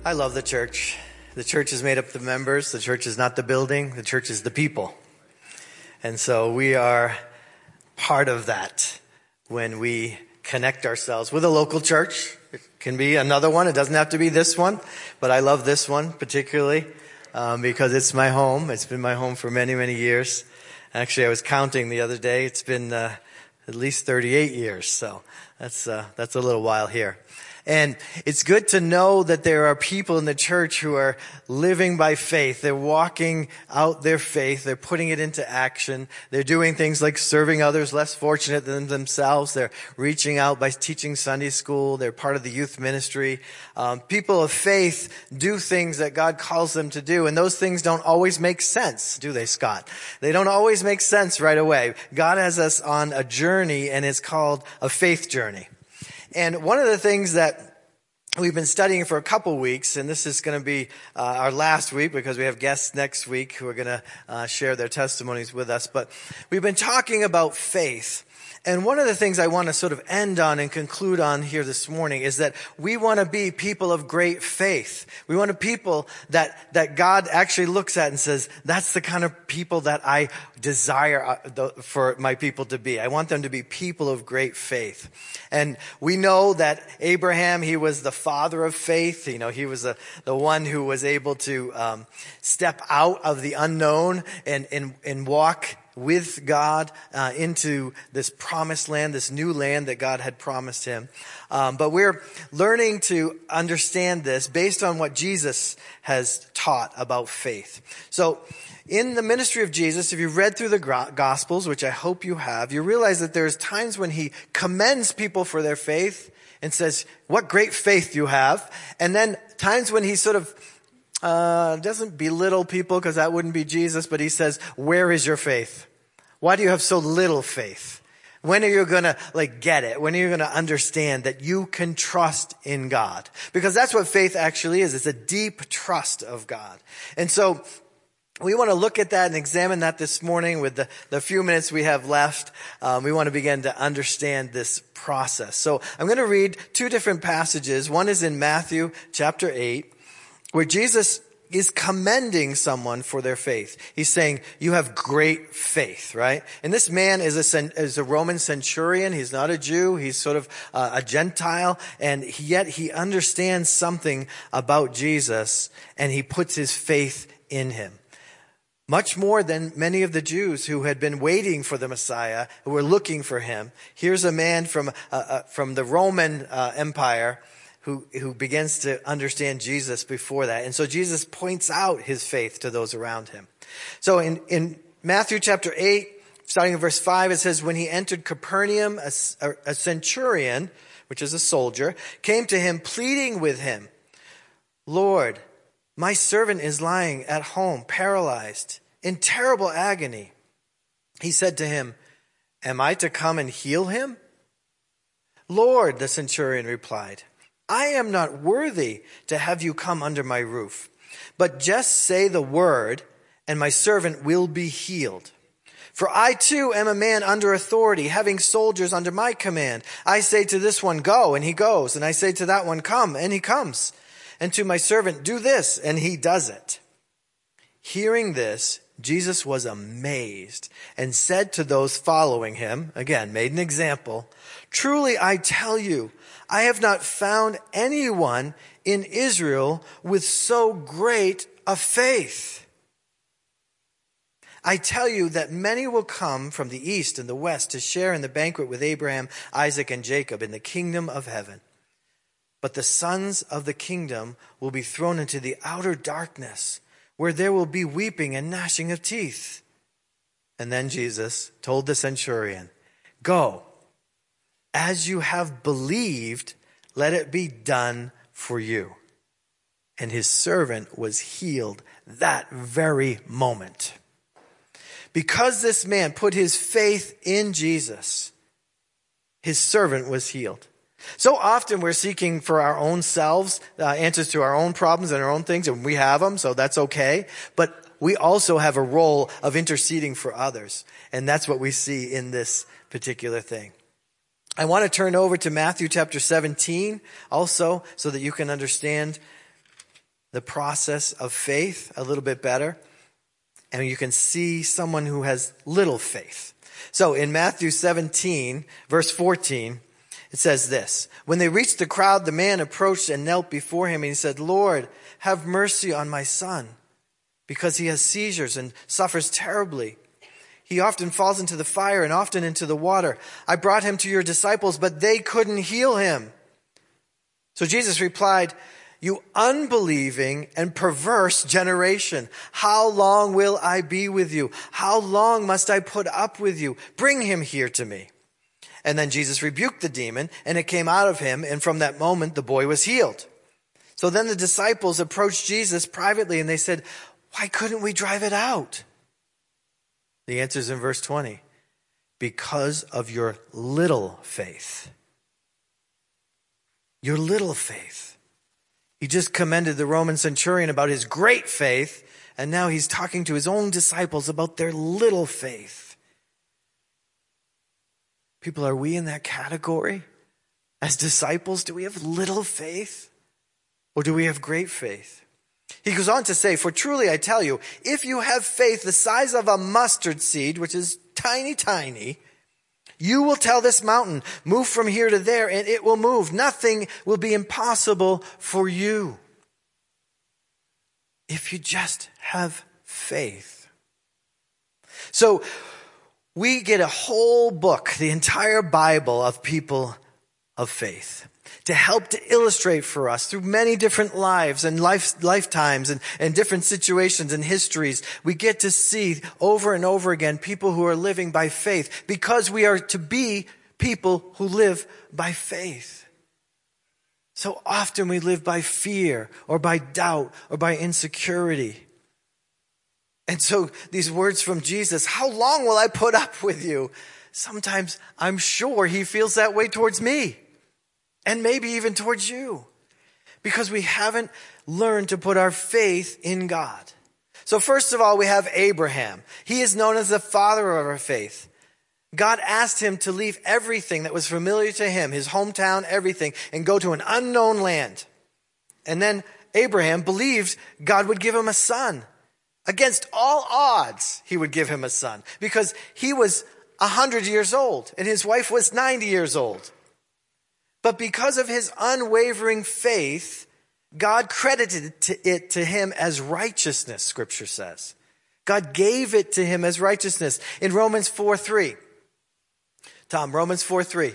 I love the church. The church is made up of the members. The church is not the building. The church is the people. And so we are part of that when we connect ourselves with a local church. It can be another one. It doesn't have to be this one. But I love this one particularly because it's my home. It's been my home for many, many years. Actually, I was counting the other day. It's been at least 38 years. So that's a little while here. And it's good to know that there are people in the church who are living by faith. They're walking out their faith. They're putting it into action. They're doing things like serving others less fortunate than themselves. They're reaching out by teaching Sunday school. They're part of the youth ministry. People of faith do things that God calls them to do. And those things don't always make sense, do they, Scott? They don't always make sense right away. God has us on a journey, and it's called a faith journey. And one of the things that we've been studying for a couple weeks, and this is going to be our last week because we have guests next week who are going to share their testimonies with us, but we've been talking about faith. And one of the things I want to sort of end on and conclude on here this morning is that we want to be people of great faith. We want to be people that God actually looks at and says, that's the kind of people that I desire for my people to be. I want them to be people of great faith. And we know that Abraham, he was the father of faith. You know, he was the one who was able to step out of the unknown and walk with God into this promised land, this new land that God had promised him. But we're learning to understand this based on what Jesus has taught about faith. So in the ministry of Jesus, if you've read through the Gospels, which I hope you have, you realize that there's times when he commends people for their faith and says, what great faith you have. And then times when he sort of doesn't belittle people, because that wouldn't be Jesus, but he says, where is your faith? Why do you have so little faith? When are you going to get it? When are you going to understand that you can trust in God? Because that's what faith actually is. It's a deep trust of God. And so we want to look at that and examine that this morning with the few minutes we have left. We want to begin to understand this process. So I'm going to read two different passages. One is in Matthew chapter 8, where Jesus is commending someone for their faith. He's saying, you have great faith, right? And this man is a Roman centurion. He's not a Jew. He's sort of a Gentile. And yet he understands something about Jesus, and he puts his faith in him. Much more than many of the Jews who had been waiting for the Messiah, who were looking for him. Here's a man from the Roman Empire who begins to understand Jesus before that. And so Jesus points out his faith to those around him. So in Matthew chapter 8, starting in verse 5, it says, when he entered Capernaum, a centurion, which is a soldier, came to him pleading with him, Lord, my servant is lying at home, paralyzed, in terrible agony. He said to him, am I to come and heal him? Lord, the centurion replied, I am not worthy to have you come under my roof, but just say the word, and my servant will be healed. For I too am a man under authority, having soldiers under my command. I say to this one, go, and he goes, and I say to that one, come, and he comes. And to my servant, do this, and he does it. Hearing this, Jesus was amazed and said to those following him, again, made an example, truly I tell you, I have not found anyone in Israel with so great a faith. I tell you that many will come from the east and the west to share in the banquet with Abraham, Isaac, and Jacob in the kingdom of heaven. But the sons of the kingdom will be thrown into the outer darkness, where there will be weeping and gnashing of teeth. And then Jesus told the centurion, go. As you have believed, let it be done for you. And his servant was healed that very moment. Because this man put his faith in Jesus, his servant was healed. So often we're seeking for our own selves, answers to our own problems and our own things, and we have them, so that's okay. But we also have a role of interceding for others. And that's what we see in this particular thing. I want to turn over to Matthew chapter 17 also, so that you can understand the process of faith a little bit better. And you can see someone who has little faith. So in Matthew 17, verse 14, it says this: when they reached the crowd, the man approached and knelt before him, and he said, "Lord, have mercy on my son, because he has seizures and suffers terribly. He often falls into the fire and often into the water. I brought him to your disciples, but they couldn't heal him." So Jesus replied, "You unbelieving and perverse generation, how long will I be with you? How long must I put up with you? Bring him here to me." And then Jesus rebuked the demon, and it came out of him, and from that moment the boy was healed. So then the disciples approached Jesus privately, and they said, "Why couldn't we drive it out?" The answer is in verse 20. Because of your little faith. Your little faith. He just commended the Roman centurion about his great faith, and now he's talking to his own disciples about their little faith. People, are we in that category? As disciples, do we have little faith? Or do we have great faith? He goes on to say, "For truly I tell you, if you have faith the size of a mustard seed," which is tiny, tiny, "you will tell this mountain, move from here to there, and it will move. Nothing will be impossible for you." If you just have faith. So we get a whole book, the entire Bible of people of faith, to help to illustrate for us through many different lives and lifetimes and different situations and histories. We get to see over and over again people who are living by faith, because we are to be people who live by faith. So often we live by fear or by doubt or by insecurity. And so these words from Jesus, "How long will I put up with you?" Sometimes I'm sure he feels that way towards me. And maybe even towards you. Because we haven't learned to put our faith in God. So first of all, we have Abraham. He is known as the father of our faith. God asked him to leave everything that was familiar to him, his hometown, everything, and go to an unknown land. And then Abraham believed God would give him a son. Against all odds, he would give him a son. Because he was 100 years old and his wife was 90 years old. But because of his unwavering faith, God credited it to him as righteousness, Scripture says. God gave it to him as righteousness. In Romans 4:3. Tom, Romans 4:3.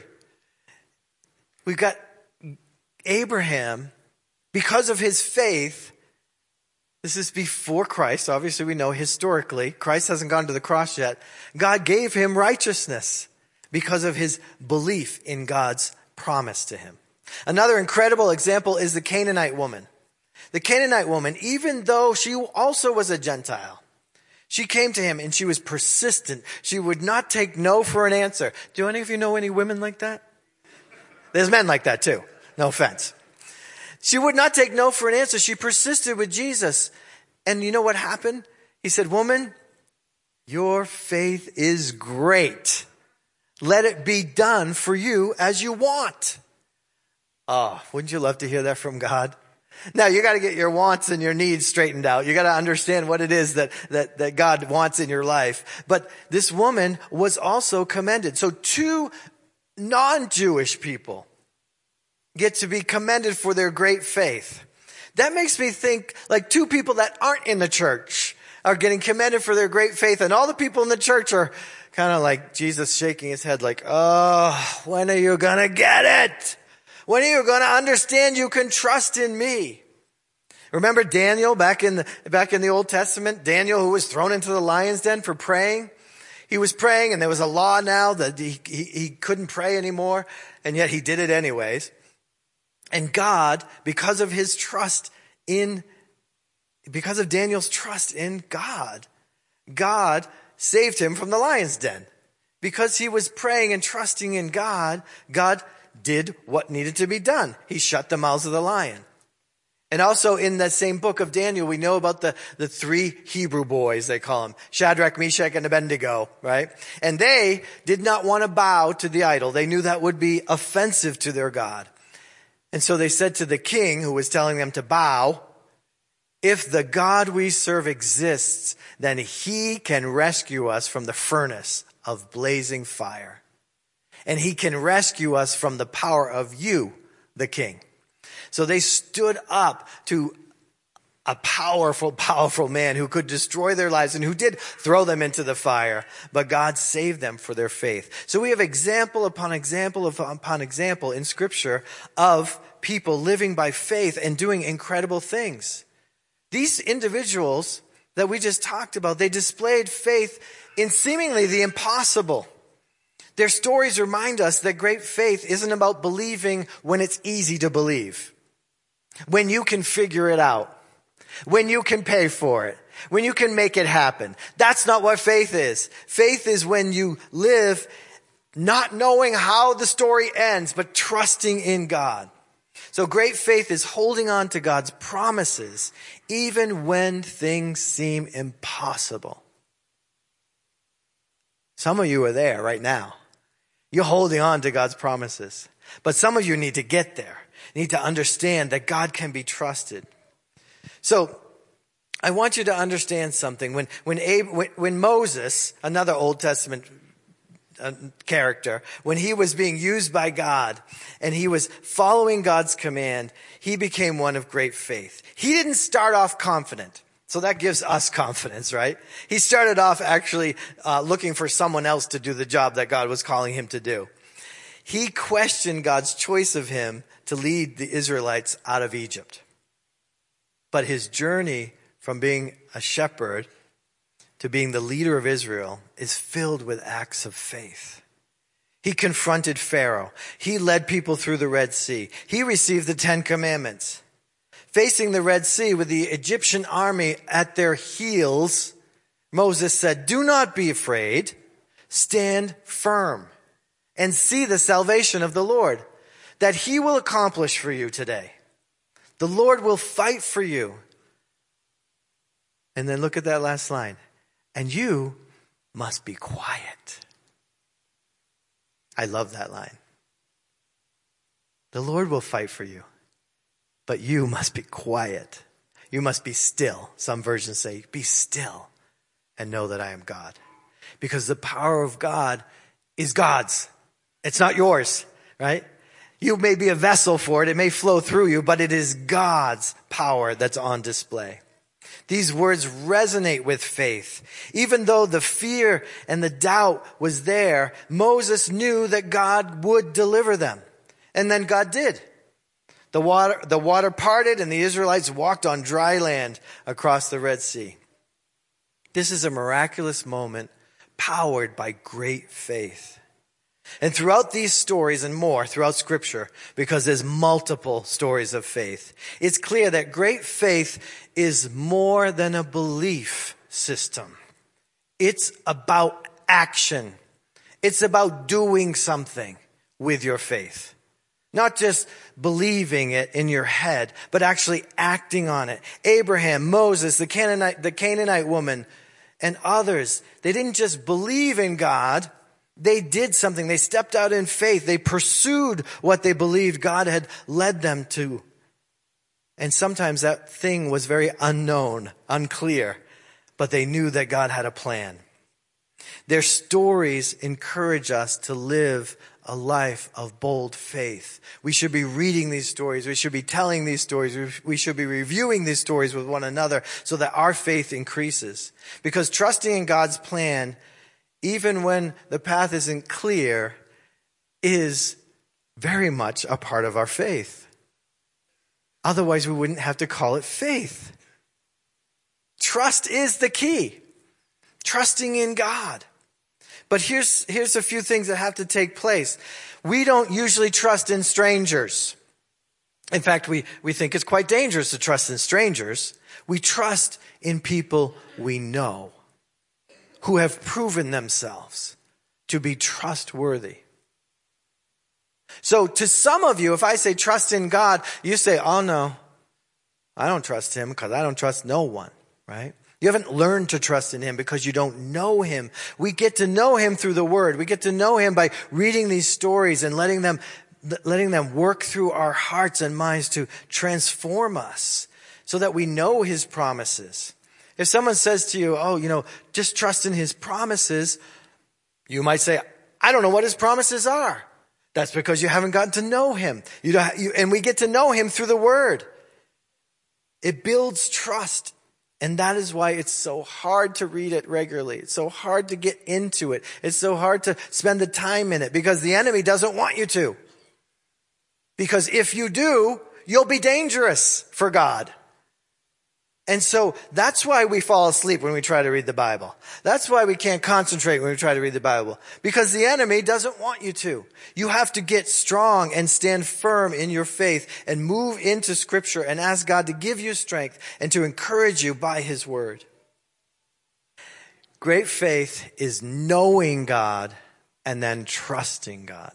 We've got Abraham, because of his faith. This is before Christ. Obviously, we know historically. Christ hasn't gone to the cross yet. God gave him righteousness because of his belief in God's promise to him. Another incredible example is the Canaanite woman. The Canaanite woman, even though she also was a Gentile, she came to him and she was persistent. She would not take no for an answer. Do any of you know any women like that? There's men like that too. No offense. She would not take no for an answer. She persisted with Jesus. And you know what happened? He said, "Woman, your faith is great. Let it be done for you as you want." Oh, wouldn't you love to hear that from God? Now, you got to get your wants and your needs straightened out. You got to understand what it is that God wants in your life. But this woman was also commended. So two non-Jewish people get to be commended for their great faith. That makes me think like two people that aren't in the church are getting commended for their great faith. And all the people in the church are kind of like Jesus shaking his head like, "Oh, when are you going to get it? When are you going to understand you can trust in me?" Remember Daniel back in the Old Testament? Daniel, who was thrown into the lion's den for praying. He was praying, and there was a law now that he couldn't pray anymore, and yet he did it anyways. And God, because of Daniel's trust in God, God saved him from the lion's den. Because he was praying and trusting in God, God did what needed to be done. He shut the mouths of the lion. And also in that same book of Daniel, we know about the three Hebrew boys, they call them, Shadrach, Meshach, and Abednego, right? And they did not want to bow to the idol. They knew that would be offensive to their God. And so they said to the king who was telling them to bow, If the God we serve exists, then he can rescue us from the furnace of blazing fire. And he can rescue us from the power of you, the king. So they stood up to a powerful, powerful man who could destroy their lives and who did throw them into the fire, but God saved them for their faith. So we have example upon example upon example in Scripture of people living by faith and doing incredible things. These individuals that we just talked about, they displayed faith in seemingly the impossible. Their stories remind us that great faith isn't about believing when it's easy to believe, when you can figure it out, when you can pay for it, when you can make it happen. That's not what faith is. Faith is when you live not knowing how the story ends, but trusting in God. So great faith is holding on to God's promises, even when things seem impossible. Some of you are there right now. You're holding on to God's promises. But some of you need to get there. You need to understand that God can be trusted. So I want you to understand something. When Moses, another Old Testament character, when he was being used by God and he was following God's command, he became one of great faith. He didn't start off confident. So that gives us confidence, right? He started off actually looking for someone else to do the job that God was calling him to do. He questioned God's choice of him to lead the Israelites out of Egypt. But his journey from being a shepherd to being the leader of Israel is filled with acts of faith. He confronted Pharaoh. He led people through the Red Sea. He received the 10 Commandments. Facing the Red Sea with the Egyptian army at their heels, Moses said, "Do not be afraid. Stand firm and see the salvation of the Lord, that he will accomplish for you today. The Lord will fight for you." And then look at that last line. "And you must be quiet." I love that line. The Lord will fight for you, but you must be quiet. You must be still. Some versions say, "Be still and know that I am God." Because the power of God is God's. It's not yours, right? You may be a vessel for it. It may flow through you, but it is God's power that's on display. These words resonate with faith. Even though the fear and the doubt was there, Moses knew that God would deliver them. And then God did. The water parted and the Israelites walked on dry land across the Red Sea. This is a miraculous moment powered by great faith. And throughout these stories and more throughout Scripture, because there's multiple stories of faith, it's clear that great faith is more than a belief system. It's about action. It's about doing something with your faith. Not just believing it in your head, but actually acting on it. Abraham, Moses, the Canaanite woman, and others, they didn't just believe in God. They did something. They stepped out in faith. They pursued what they believed God had led them to. And sometimes that thing was very unknown, unclear, but they knew that God had a plan. Their stories encourage us to live a life of bold faith. We should be reading these stories. We should be telling these stories. We should be reviewing these stories with one another so that our faith increases. Because trusting in God's plan, even when the path isn't clear, is very much a part of our faith. Otherwise, we wouldn't have to call it faith. Trust is the key. Trusting in God. But here's a few things that have to take place. We don't usually trust in strangers. In fact, we think it's quite dangerous to trust in strangers. We trust in people we know, who have proven themselves to be trustworthy. So to some of you, if I say trust in God, you say, "Oh no, I don't trust him because I don't trust no one," right? You haven't learned to trust in him because you don't know him. We get to know him through the word. We get to know him by reading these stories and letting them work through our hearts and minds to transform us, so that we know his promises. If someone says to you, just trust in his promises, you might say, I don't know what his promises are. That's because you haven't gotten to know him. And we get to know him through the word. It builds trust. And that is why it's so hard to read it regularly. It's so hard to get into it. It's so hard to spend the time in it because the enemy doesn't want you to. Because if you do, you'll be dangerous for God. And so that's why we fall asleep when we try to read the Bible. That's why we can't concentrate when we try to read the Bible. Because the enemy doesn't want you to. You have to get strong and stand firm in your faith and move into Scripture and ask God to give you strength and to encourage you by his word. Great faith is knowing God and then trusting God.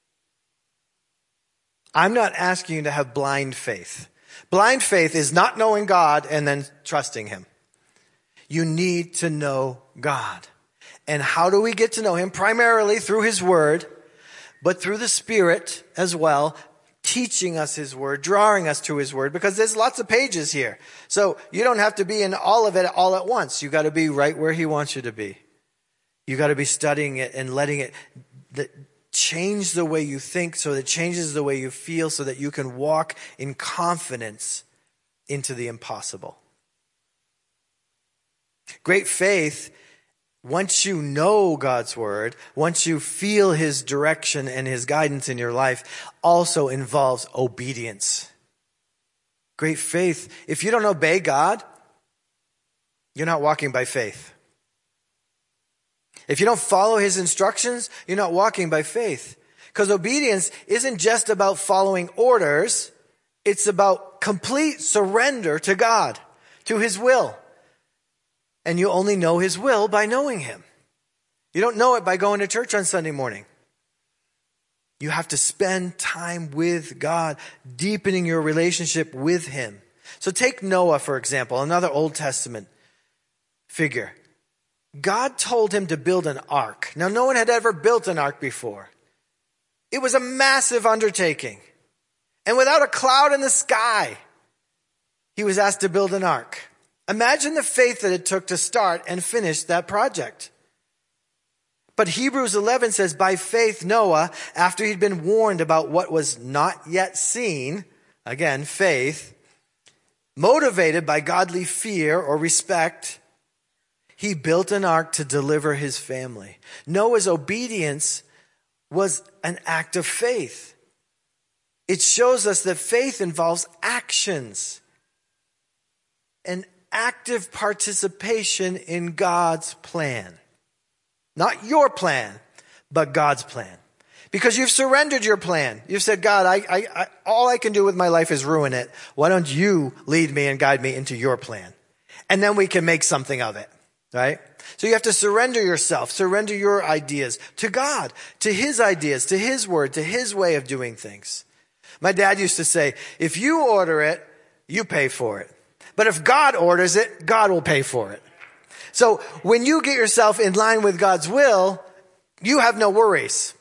I'm not asking you to have blind faith. Blind faith is not knowing God and then trusting him. You need to know God. And how do we get to know him? Primarily through his word, but through the Spirit as well, teaching us his word, drawing us to his word, because there's lots of pages here. So you don't have to be in all of it all at once. You got to be right where he wants you to be. You got to be studying it and letting it change the way you think so that it changes the way you feel so that you can walk in confidence into the impossible. Great faith, once you know God's word, once you feel his direction and his guidance in your life, also involves obedience. Great faith, if you don't obey God, you're not walking by faith. If you don't follow his instructions, you're not walking by faith. Because obedience isn't just about following orders. It's about complete surrender to God, to his will. And you only know his will by knowing him. You don't know it by going to church on Sunday morning. You have to spend time with God, deepening your relationship with him. So take Noah, for example, another Old Testament figure. God told him to build an ark. Now, no one had ever built an ark before. It was a massive undertaking. And without a cloud in the sky, he was asked to build an ark. Imagine the faith that it took to start and finish that project. But Hebrews 11 says, by faith Noah, after he'd been warned about what was not yet seen, again, faith, motivated by godly fear or respect, he built an ark to deliver his family. Noah's obedience was an act of faith. It shows us that faith involves actions, an active participation in God's plan. Not your plan, but God's plan. Because you've surrendered your plan. You've said, God, I all I can do with my life is ruin it. Why don't you lead me and guide me into your plan? And then we can make something of it. Right? So you have to surrender yourself, surrender your ideas to God, to his ideas, to his word, to his way of doing things. My dad used to say, if you order it, you pay for it. But if God orders it, God will pay for it. So when you get yourself in line with God's will, you have no worries.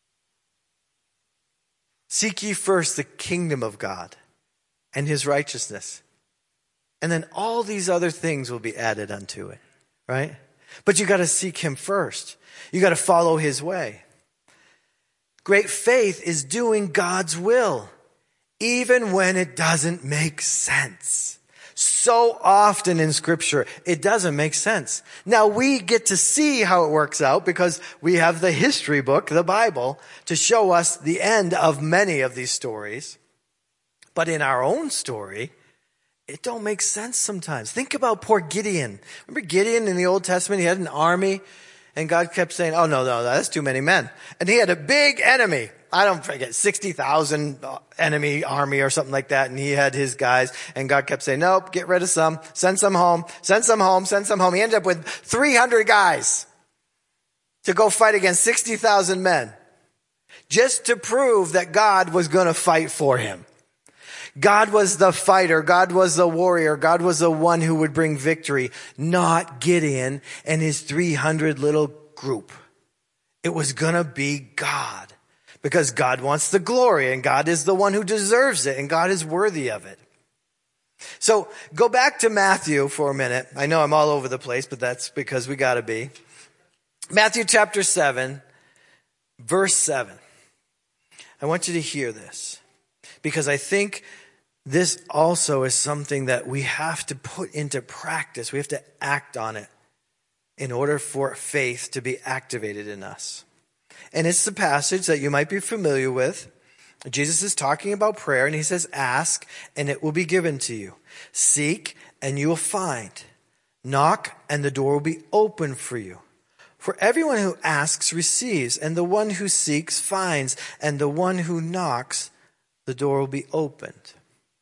Seek ye first the kingdom of God and his righteousness. And then all these other things will be added unto it. Right? But you got to seek him first. You got to follow his way. Great faith is doing God's will, even when it doesn't make sense. So often in Scripture, it doesn't make sense. Now we get to see how it works out because we have the history book, the Bible, to show us the end of many of these stories. But in our own story, it don't make sense sometimes. Think about poor Gideon. Remember Gideon in the Old Testament? He had an army and God kept saying, oh, no, that's too many men. And he had a big enemy. I don't forget, 60,000 enemy army or something like that. And he had his guys and God kept saying, nope, get rid of some, send some home, send some home, send some home. He ended up with 300 guys to go fight against 60,000 men just to prove that God was going to fight for him. God was the fighter. God was the warrior. God was the one who would bring victory, not Gideon and his 300 little group. It was going to be God because God wants the glory and God is the one who deserves it and God is worthy of it. So go back to Matthew for a minute. I know I'm all over the place, but that's because we got to be. Matthew chapter 7, verse 7. I want you to hear this because I think this also is something that we have to put into practice. We have to act on it in order for faith to be activated in us. And it's the passage that you might be familiar with. Jesus is talking about prayer, and he says, ask, and it will be given to you. Seek, and you will find. Knock, and the door will be open for you. For everyone who asks receives, and the one who seeks finds, and the one who knocks, the door will be opened.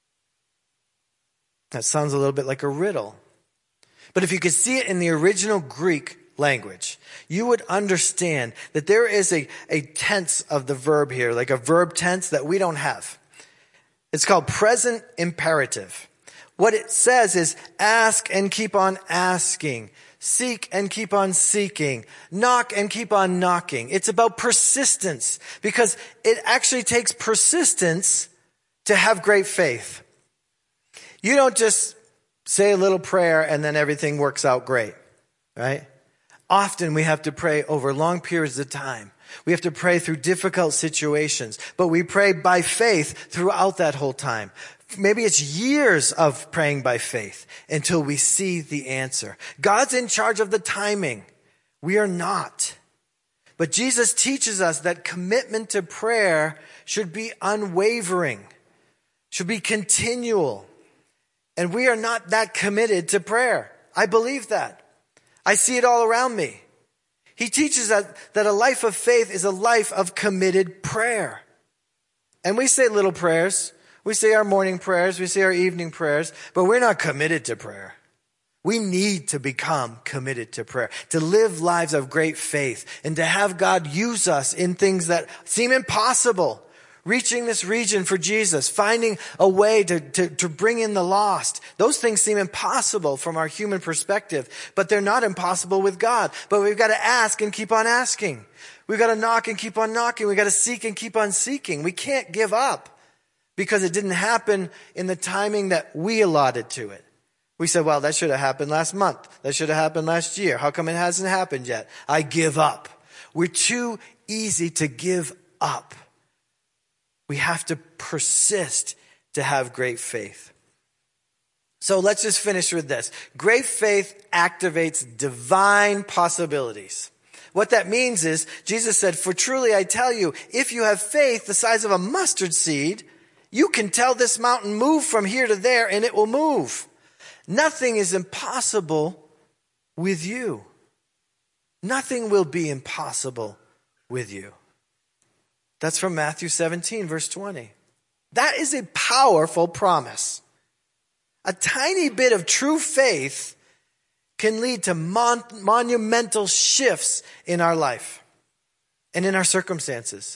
That sounds a little bit like a riddle. But if you could see it in the original Greek language, you would understand that there is a tense of the verb here, like a verb tense that we don't have. It's called present imperative. What it says is ask and keep on asking, seek and keep on seeking, knock and keep on knocking. It's about persistence because it actually takes persistence to have great faith. You don't just say a little prayer and then everything works out great, right? Often we have to pray over long periods of time. We have to pray through difficult situations, but we pray by faith throughout that whole time. Maybe it's years of praying by faith until we see the answer. God's in charge of the timing. We are not. But Jesus teaches us that commitment to prayer should be unwavering, should be continual. And we are not that committed to prayer. I believe that. I see it all around me. He teaches that a life of faith is a life of committed prayer. And we say little prayers. We say our morning prayers. We say our evening prayers. But we're not committed to prayer. We need to become committed to prayer, to live lives of great faith, and to have God use us in things that seem impossible. Reaching this region for Jesus, finding a way to bring in the lost. Those things seem impossible from our human perspective, but they're not impossible with God. But we've got to ask and keep on asking. We've got to knock and keep on knocking. We've got to seek and keep on seeking. We can't give up because it didn't happen in the timing that we allotted to it. We said, well, that should have happened last month. That should have happened last year. How come it hasn't happened yet? I give up. We're too easy to give up. We have to persist to have great faith. So let's just finish with this. Great faith activates divine possibilities. What that means is, Jesus said, for truly I tell you, if you have faith the size of a mustard seed, you can tell this mountain, move from here to there, and it will move. Nothing is impossible with you. Nothing will be impossible with you. That's from Matthew 17, verse 20. That is a powerful promise. A tiny bit of true faith can lead to monumental shifts in our life and in our circumstances.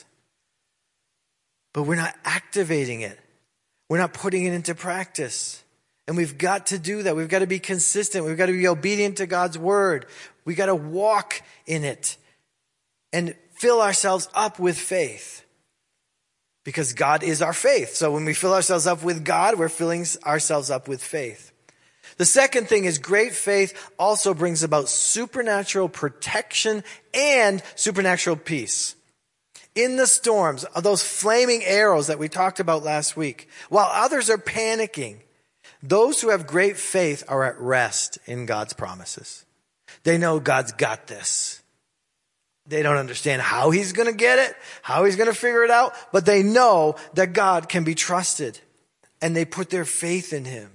But we're not activating it. We're not putting it into practice. And we've got to do that. We've got to be consistent. We've got to be obedient to God's word. We've got to walk in it and fill ourselves up with faith. Because God is our faith. So when we fill ourselves up with God, we're filling ourselves up with faith. The second thing is great faith also brings about supernatural protection and supernatural peace. In the storms, those flaming arrows that we talked about last week, while others are panicking, those who have great faith are at rest in God's promises. They know God's got this. They don't understand how he's going to get it, how he's going to figure it out, but they know that God can be trusted, and they put their faith in him.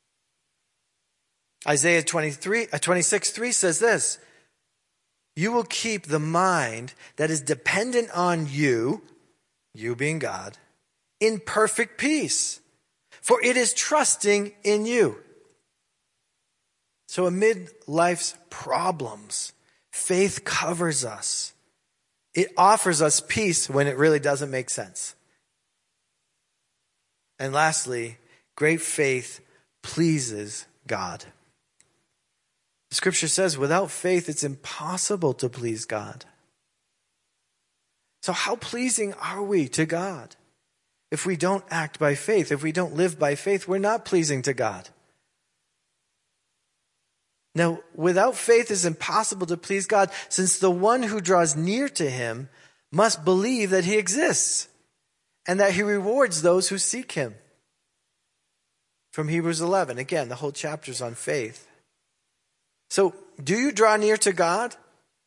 Isaiah 26:3 says this, you will keep the mind that is dependent on you, you being God, in perfect peace, for it is trusting in you. So amid life's problems, faith covers us. It offers us peace when it really doesn't make sense. And lastly, great faith pleases God. The scripture says without faith, it's impossible to please God. So how pleasing are we to God? if we don't act by faith, if we don't live by faith, we're not pleasing to God. Now, without faith, it's impossible to please God, since the one who draws near to him must believe that he exists and that he rewards those who seek him. From Hebrews 11, again, the whole chapter is on faith. So, do you draw near to God?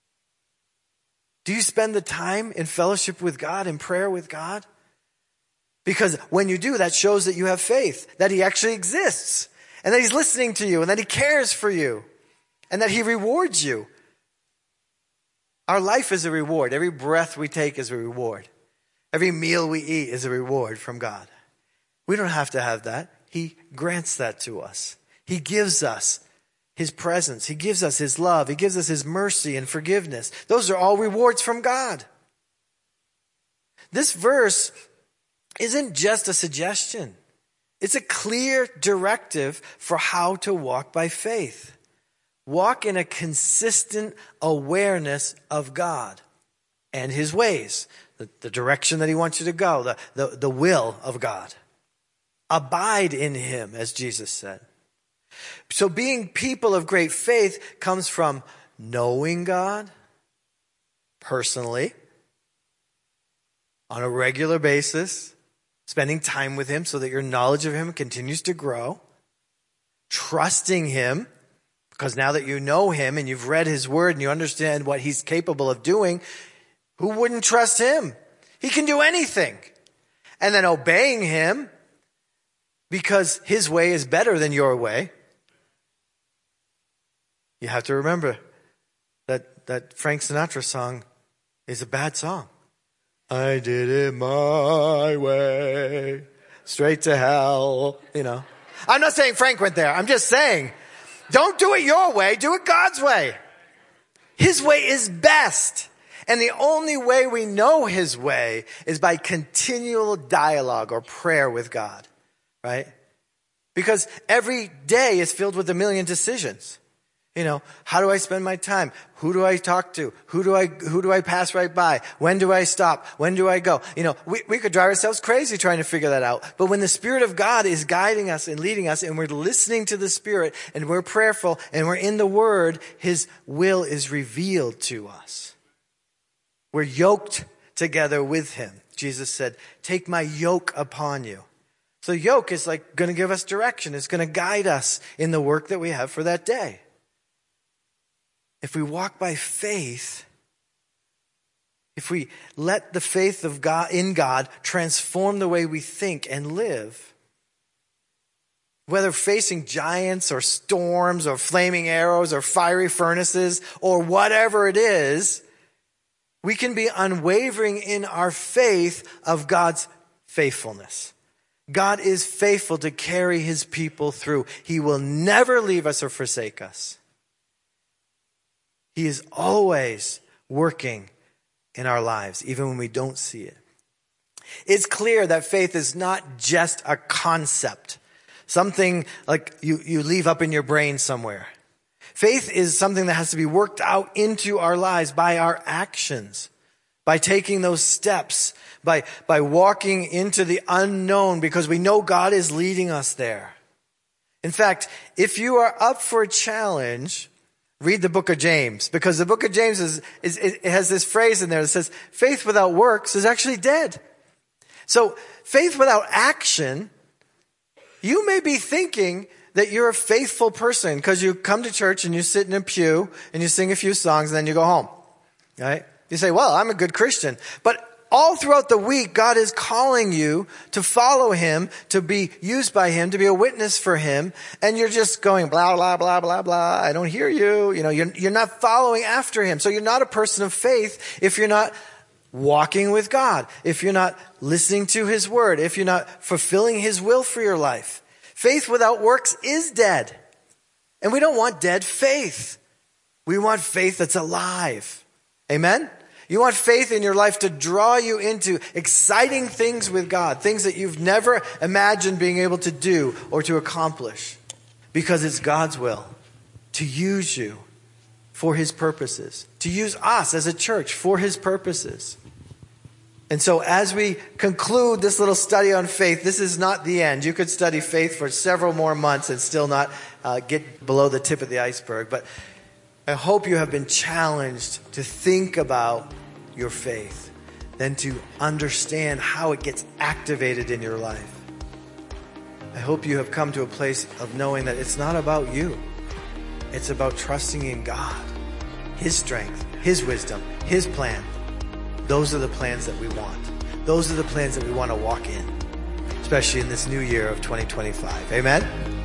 Do you spend the time in fellowship with God, in prayer with God? Because when you do, that shows that you have faith, that he actually exists, and that he's listening to you, and that he cares for you, and that he rewards you. Our life is a reward. Every breath we take is a reward. Every meal we eat is a reward from God. We don't have to have that. He grants that to us. He gives us his presence. He gives us his love. He gives us his mercy and forgiveness. Those are all rewards from God. This verse isn't just a suggestion. It's a clear directive for how to walk by faith. Walk in a consistent awareness of God and his ways, the direction that he wants you to go, the will of God. Abide in him, as Jesus said. So being people of great faith comes from knowing God personally, on a regular basis, spending time with him so that your knowledge of him continues to grow, trusting him, because now that you know him and you've read his word and you understand what he's capable of doing, who wouldn't trust him? He can do anything. And then obeying him, because his way is better than your way. You have to remember that Frank Sinatra song is a bad song. I did it my way, straight to hell, I'm not saying Frank went there. I'm just saying, don't do it your way, do it God's way. His way is best. And the only way we know his way is by continual dialogue or prayer with God. Right? Because every day is filled with a million decisions. How do I spend my time? Who do I talk to? Who do I pass right by? When do I stop? When do I go? We could drive ourselves crazy trying to figure that out. But when the Spirit of God is guiding us and leading us, and we're listening to the Spirit, and we're prayerful, and we're in the Word, his will is revealed to us. We're yoked together with him. Jesus said, take my yoke upon you. So yoke is like going to give us direction. It's going to guide us in the work that we have for that day. If we walk by faith, if we let the faith of God in God transform the way we think and live, whether facing giants or storms or flaming arrows or fiery furnaces or whatever it is, we can be unwavering in our faith of God's faithfulness. God is faithful to carry his people through. He will never leave us or forsake us. He is always working in our lives, even when we don't see it. It's clear that faith is not just a concept, something like you leave up in your brain somewhere. Faith is something that has to be worked out into our lives by our actions, by taking those steps, by walking into the unknown because we know God is leading us there. In fact, if you are up for a challenge, read the book of James, because the book of James it has this phrase in there that says, faith without works is actually dead. So faith without action, you may be thinking that you're a faithful person because you come to church and you sit in a pew and you sing a few songs and then you go home. Right? You say, well, I'm a good Christian. But all throughout the week, God is calling you to follow him, to be used by him, to be a witness for him. And you're just going blah, blah, blah, blah, blah. I don't hear you. You're not following after him. So you're not a person of faith if you're not walking with God, if you're not listening to his word, if you're not fulfilling his will for your life. Faith without works is dead. And we don't want dead faith. We want faith that's alive. Amen? You want faith in your life to draw you into exciting things with God, things that you've never imagined being able to do or to accomplish, because it's God's will to use you for his purposes, to use us as a church for his purposes. And so as we conclude this little study on faith, this is not the end. You could study faith for several more months and still not get below the tip of the iceberg. But I hope you have been challenged to think about your faith, then to understand how it gets activated in your life. I hope you have come to a place of knowing that it's not about you. It's about trusting in God, His strength, His wisdom, His plan. Those are the plans that we want. Those are the plans that we want to walk in, especially in this new year of 2025. Amen?